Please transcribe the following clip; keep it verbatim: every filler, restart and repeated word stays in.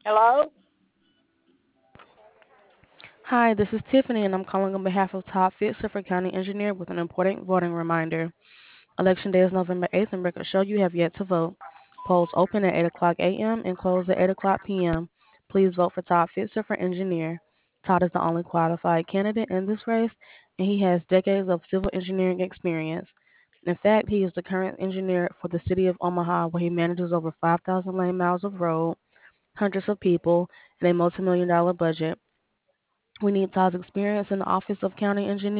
Hello? Hi, this is Tiffany, and I'm calling on behalf of Todd Fitzer for County Engineer with an important voting reminder. Election day is November eighth, and records show you have yet to vote. Polls open at eight o'clock a m and close at eight o'clock p m. Please vote for Todd Fitzer for Engineer. Todd is the only qualified candidate in this race, and he has decades of civil engineering experience. In fact, he is the current engineer for the city of Omaha, where he manages over five thousand lane miles of road, hundreds of people, and a multi-million dollar budget. We need Todd's experience in the office of county engineer